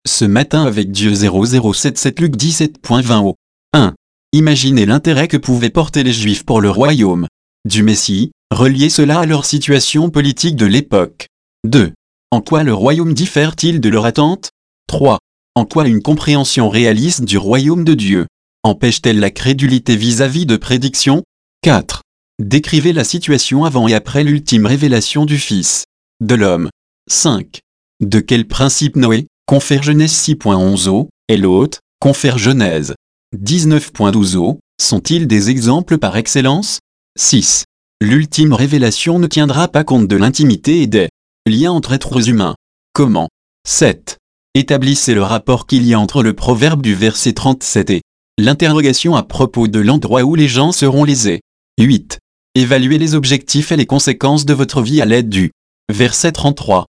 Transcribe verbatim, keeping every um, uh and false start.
Ce matin avec Dieu zéro zéro sept sept Luc dix-sept vingt au un. Imaginez l'intérêt que pouvaient porter les Juifs pour le royaume du Messie, reliez cela à leur situation politique de l'époque. deux. En quoi le royaume diffère-t-il de leur attente? trois. En quoi une compréhension réaliste du royaume de Dieu empêche-t-elle la crédulité vis-à-vis de prédictions? quatre. Décrivez la situation avant et après l'ultime révélation du Fils de l'homme. cinq. De quel principe Noé, confère Genèse six onze au, et l'hôte, confère Genèse dix-neuf douze au, sont-ils des exemples par excellence? six. L'ultime révélation ne tiendra pas compte de l'intimité et des liens entre êtres humains. Comment? sept. Établissez le rapport qu'il y a entre le proverbe du verset trente-sept et l'interrogation à propos de l'endroit où les gens seront lésés. huit. Évaluez les objectifs et les conséquences de votre vie à l'aide du verset trente-trois.